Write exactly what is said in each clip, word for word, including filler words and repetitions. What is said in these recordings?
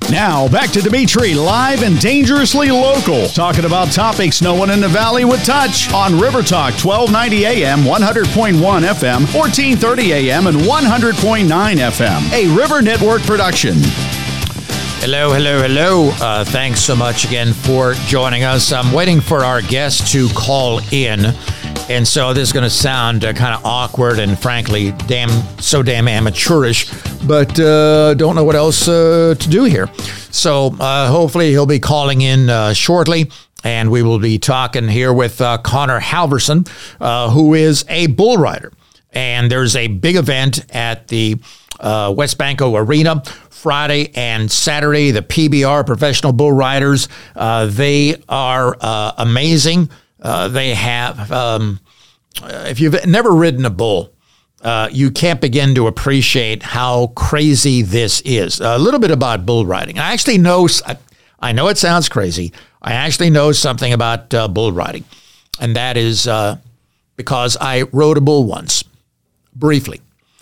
Now, back to Dimitri, live and dangerously local, talking about topics no one in the Valley would touch on River Talk, twelve ninety A M, one hundred point one F M, fourteen thirty A M, and one hundred point nine F M, a River Network production. Hello, hello, hello. Uh, thanks so much again for joining us. I'm waiting for our guest to call in, and so this is going to sound uh, kind of awkward and frankly damn so damn amateurish, but uh, don't know what else uh, to do here. So uh, hopefully he'll be calling in uh, shortly, and we will be talking here with uh, Connor Halverson, uh, who is a bull rider. And there's a big event at the uh, Westbanco Arena Friday and Saturday. The P B R Professional Bull Riders, uh, they are uh, amazing. Uh, they have, um, if you've never ridden a bull, uh, you can't begin to appreciate how crazy this is. A little bit about bull riding. I actually know, I know it sounds crazy. I actually know something about uh, bull riding, and that is uh, because I rode a bull once, briefly.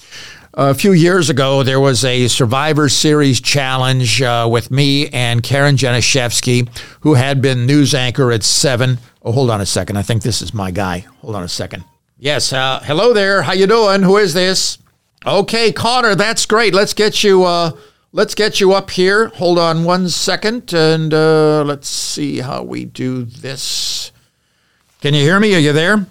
A few years ago, there was a Survivor Series challenge uh, with me and Karen Janiszewski, who had been news anchor at seven. Oh, hold on a second. I think this is my guy. Hold on a second. Yes. Uh, hello there. How you doing? Who is this? Okay, Connor. That's great. Let's get you. Uh, let's get you up here. Hold on one second, and uh, let's see how we do this. Can you hear me? Are you there?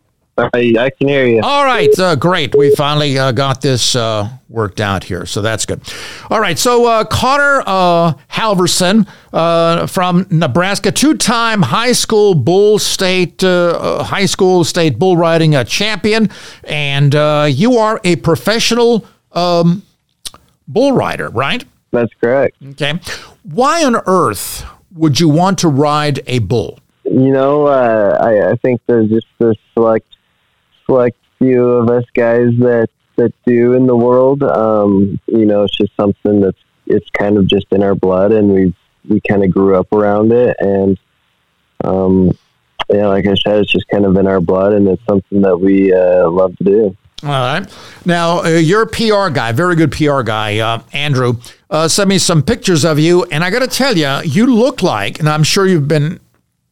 I, I can hear you. All right, uh, great. We finally uh, got this uh, worked out here, so that's good. All right, so uh, Connor uh, Halverson uh, from Nebraska, two-time high school bull state, uh, high school state bull riding uh, champion, and uh, you are a professional um, bull rider, right? That's correct. Okay. Why on earth would you want to ride a bull? You know, uh, I, I think there's just this select select few of us guys that, that do in the world. Um, you know, it's just something that's, it's kind of just in our blood, and we've, we kind of grew up around it. And, um, yeah, like I said, it's just kind of in our blood, and it's something that we uh, love to do. All right. Now, uh, you're a P R guy, very good P R guy, uh, Andrew. Uh, sent me some pictures of you, and I got to tell you, you look like, and I'm sure you've been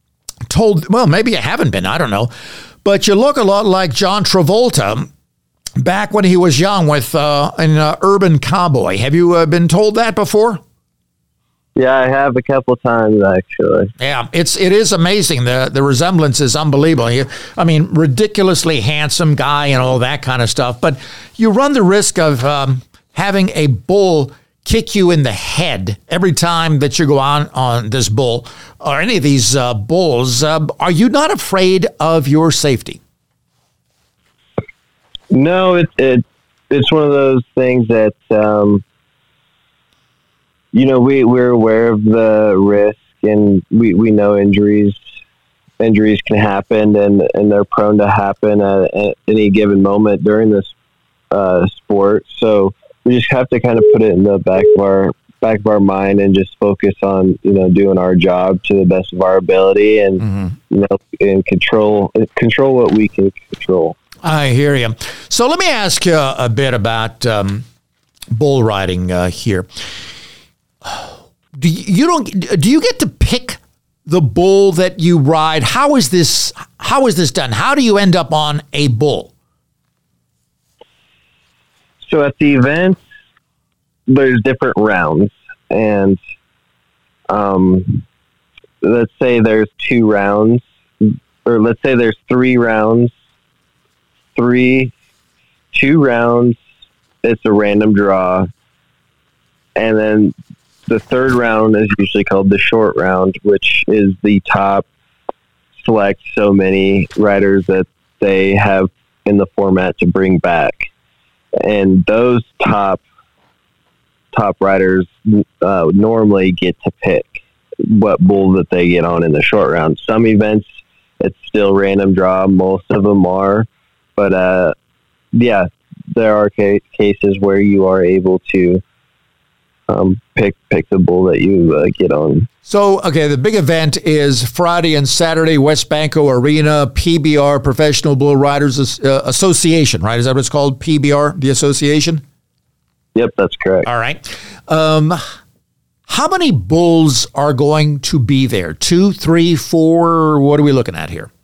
told, well, maybe you haven't been, I don't know, but you look a lot like John Travolta back when he was young with uh, an uh, Urban Cowboy. Have you uh, been told that before? Yeah, I have a couple times, actually. Yeah, it's it is amazing. The the resemblance is unbelievable. You, I mean, ridiculously handsome guy and all that kind of stuff. But you run the risk of um, having a bull kick you in the head every time that you go on on this bull or any of these uh, bulls. Uh, are you not afraid of your safety? No, it, it it's one of those things that, um, you know, we, we're aware of the risk, and we, we know injuries injuries can happen, and, and they're prone to happen at, at any given moment during this uh, sport. So we just have to kind of put it in the back of our back of our mind and just focus on, you know, doing our job to the best of our ability, and mm-hmm. you know, and control control what we can control. I hear you. So let me ask you a bit about um, bull riding uh, here. Do you, you don't do you get to pick the bull that you ride? How is this how is this done? How do you end up on a bull? So at the events, there's different rounds, and um, let's say there's two rounds, or let's say there's three rounds, three, two rounds. It's a random draw, and then the third round is usually called the short round, which is the top select so many riders that they have in the format to bring back. And those top top riders uh, normally get to pick what bull that they get on in the short round. Some events, it's still random draw. Most of them are. But, uh, yeah, there are ca- cases where you are able to um, pick pick the bull that you uh, get on. So, okay, the big event is Friday and Saturday, Westbanco Arena, P B R, Professional Bull Riders uh, Association, right? Is that what it's called, P B R, the association? Yep, that's correct. All right. Um, How many bulls are going to be there? Two, three, four? What are we looking at here?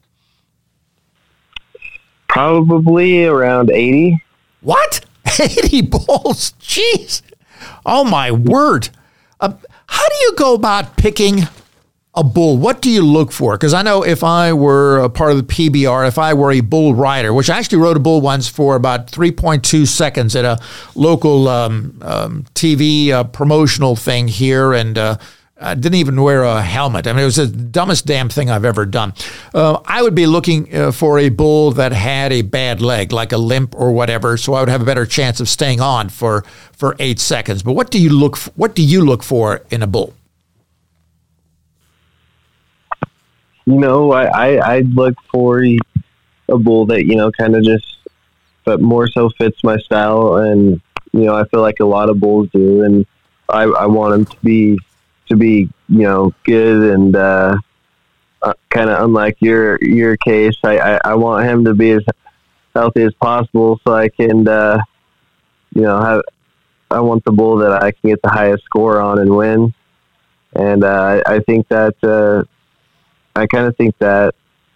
Probably around eighty. What? eighty bulls? Jeez. Oh, my word. Uh, how do you go about picking a bull? What do you look for? Because I know if I were a part of the P B R, if I were a bull rider, which I actually rode a bull once for about three point two seconds at a local um, um, T V uh, promotional thing here, and uh, I didn't even wear a helmet. I mean, it was the dumbest damn thing I've ever done. Uh, I would be looking uh, for a bull that had a bad leg, like a limp or whatever, so I would have a better chance of staying on for, for eight seconds. But what do you look for, what do you look for in a bull? You know, I, I, I look for a bull that, you know, kind of just, but more so fits my style. And, you know, I feel like a lot of bulls do. And I, I want them to be, to be, you know, good. And uh, uh, kind of unlike your, your case, I, I, I want him to be as healthy as possible so I can, uh, you know, have, I want the bull that I can get the highest score on and win. And uh, I, I think that, uh, I kind of think that.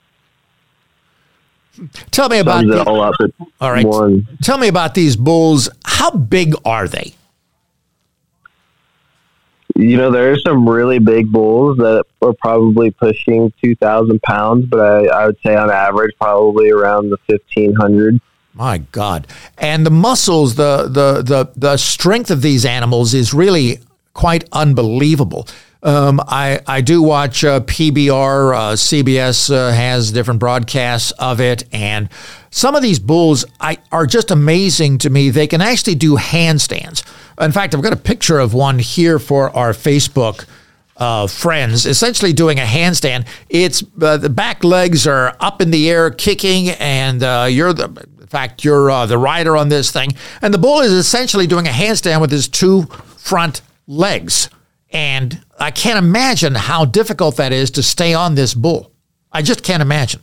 Tell me about the, all, up at all right. One. Tell me about these bulls. How big are they? You know, there are some really big bulls that are probably pushing two thousand pounds, but I, I would say on average probably around the fifteen hundred. My God. And the muscles, the, the, the, the strength of these animals is really quite unbelievable. Um, I, I do watch uh, P B R. Uh, C B S uh, has different broadcasts of it. And some of these bulls I, are just amazing to me. They can actually do handstands. In fact, I've got a picture of one here for our Facebook uh, friends, essentially doing a handstand. It's uh, the back legs are up in the air kicking, and uh, you're the, in fact, you're uh, the rider on this thing. And the bull is essentially doing a handstand with his two front legs. And I can't imagine how difficult that is to stay on this bull. I just can't imagine.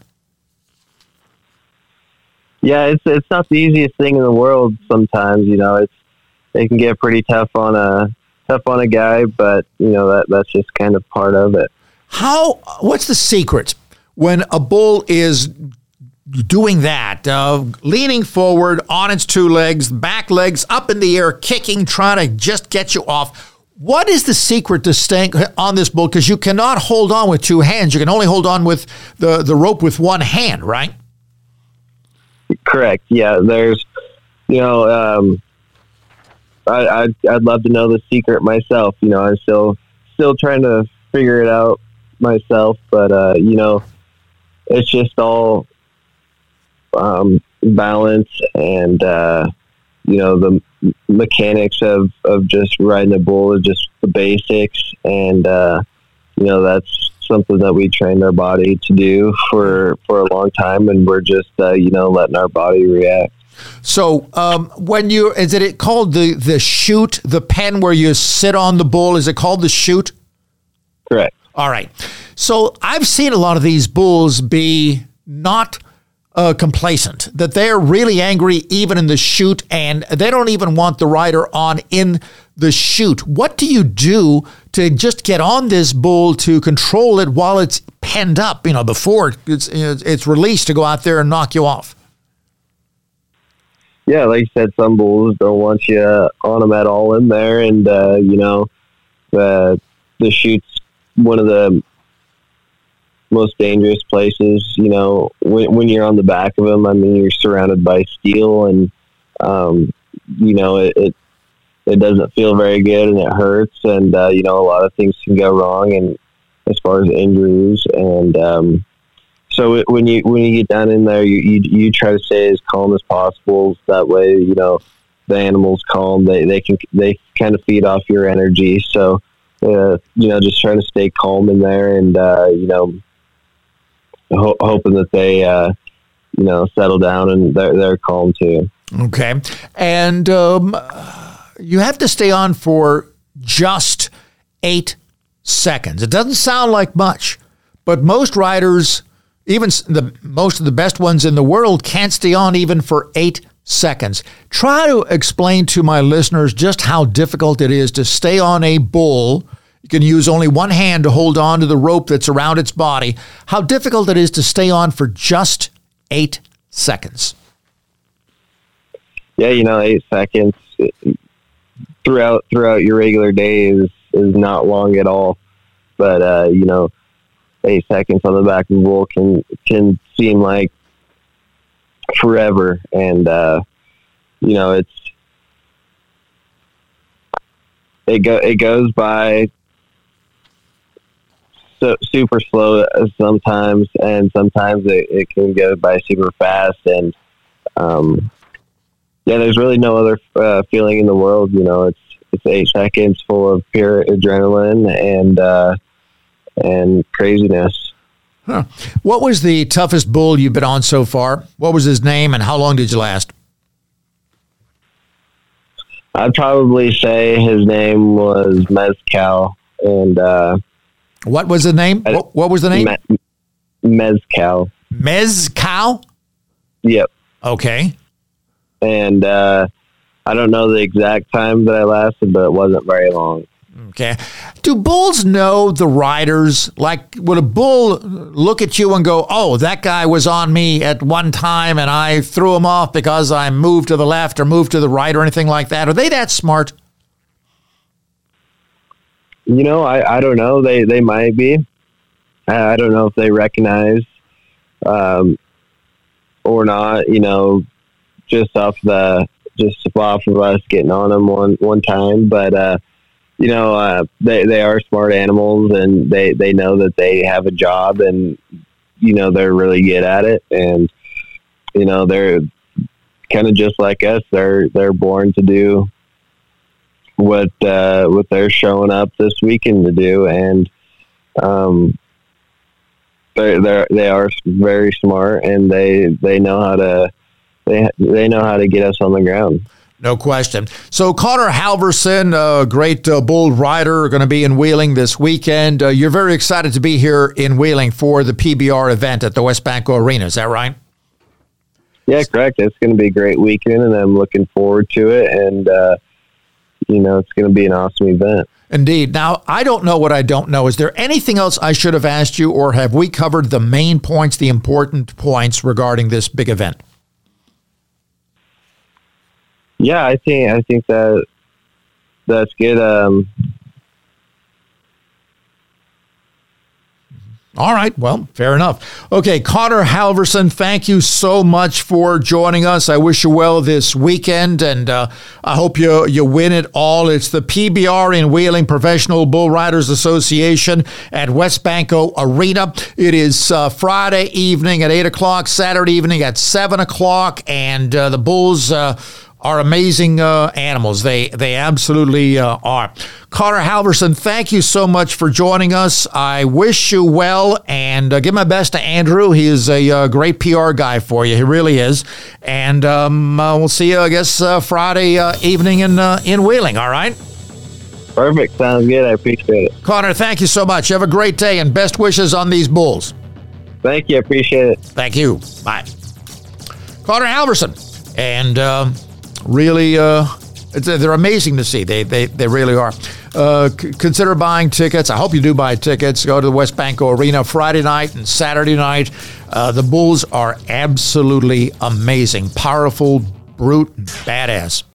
Yeah, it's it's not the easiest thing in the world. Sometimes, you know, it's it can get pretty tough on a tough on a guy, but you know that that's just kind of part of it. How? What's the secret when a bull is doing that, uh, leaning forward on its two legs, back legs up in the air, kicking, trying to just get you off? What is the secret to staying on this bull? Because you cannot hold on with two hands. You can only hold on with the, the rope with one hand, right? Correct. Yeah, there's, you know, um, I, I'd, I'd love to know the secret myself. You know, I'm still still trying to figure it out myself, but, uh, you know, it's just all um, balance and, uh, you know, the mechanics of, of just riding a bull is just the basics. And, uh, you know, that's something that we trained our body to do for, for a long time. And we're just, uh, you know, letting our body react. So um, when you, is it called the, the chute, the pen where you sit on the bull? Is it called the chute? Correct. All right. So I've seen a lot of these bulls be not Uh, complacent, that they're really angry even in the chute, and they don't even want the rider on in the chute. What do you do to just get on this bull to control it while it's penned up, you know, before it's, it's released to go out there and knock you off? Yeah, like you said, some bulls don't want you on them at all in there, and, uh, you know, the, the chute's one of the most dangerous places, you know, when, when you're on the back of them. I mean, you're surrounded by steel, and um, you know, it, it it doesn't feel very good, and it hurts, and uh, you know, a lot of things can go wrong, and as far as injuries, and um, so it, when you when you get down in there, you, you you try to stay as calm as possible. That way, you know, the animal's calm. They they can they kind of feed off your energy. So, uh, you know, just trying to stay calm in there, and uh, you know. Ho- hoping that they, uh, you know, settle down and they're, they're calm too. Okay. And um, you have to stay on for just eight seconds. It doesn't sound like much, but most riders, even the most of the best ones in the world, can't stay on even for eight seconds. Try to explain to my listeners just how difficult it is to stay on a bull You can use only one hand to hold on to the rope that's around its body. How difficult it is to stay on for just eight seconds. Yeah, you know, eight seconds throughout throughout your regular day is, is not long at all. But, uh, you know, eight seconds on the back of a bull can, can seem like forever. And, uh, you know, it's, it go, it goes by so super slow sometimes, and sometimes it, it can go by super fast. And, um, yeah, there's really no other uh, feeling in the world. You know, it's, it's eight seconds full of pure adrenaline and, uh, and craziness. Huh. What was the toughest bull you've been on so far? What was his name, and how long did you last? I'd probably say his name was Mezcal. And uh, what was the name? I, what, what was the name? Me- Mezcal. Mezcal? Yep. Okay. And uh, I don't know the exact time that I lasted, but it wasn't very long. Okay. Do bulls know the riders? Like, would a bull look at you and go, oh, that guy was on me at one time and I threw him off because I moved to the left or moved to the right or anything like that? Are they that smart? You know, I, I don't know. They they might be. I, I don't know if they recognize um, or not, you know, just off the just off of us getting on them one, one time. But, uh, you know, uh, they, they are smart animals, and they, they know that they have a job, and, you know, they're really good at it. And, you know, they're kind of just like us. They're, they're born to do what, uh, what they're showing up this weekend to do. And, um, they're, they're, they are very smart, and they, they know how to, they, they know how to get us on the ground. No question. So Connor Halverson, a great uh, bull rider, going to be in Wheeling this weekend. Uh, you're very excited to be here in Wheeling for the P B R event at the Westbanco Arena. Is that right? Yeah, correct. It's going to be a great weekend, and I'm looking forward to it. And, uh, you know, it's going to be an awesome event. Indeed. Now, I don't know what I don't know. Is there anything else I should have asked you, or have we covered the main points, the important points regarding this big event? Yeah, I think I think that that's good. Um, All right. Well, fair enough. Okay, Connor Halverson, thank you so much for joining us. I wish you well this weekend, and uh, I hope you you win it all. It's the P B R in Wheeling, Professional Bull Riders Association at Westbanco Arena. It is uh, Friday evening at eight o'clock, Saturday evening at seven o'clock, and uh, the bulls Uh, are amazing uh, animals. They they absolutely uh, are. Connor Halverson, thank you so much for joining us. I wish you well, and uh, give my best to Andrew. He is a uh, great P R guy for you. He really is. And um, uh, we'll see you, I guess, uh, Friday uh, evening in uh, in Wheeling. All right? Perfect. Sounds good. I appreciate it. Connor, thank you so much. Have a great day, and best wishes on these bulls. Thank you. I appreciate it. Thank you. Bye. Connor Halverson. And... Um, Really, uh, it's, they're amazing to see. They they, they really are. Uh, c- consider buying tickets. I hope you do buy tickets. Go to the Westbanco Arena Friday night and Saturday night. Uh, the bulls are absolutely amazing. Powerful, brute, badass.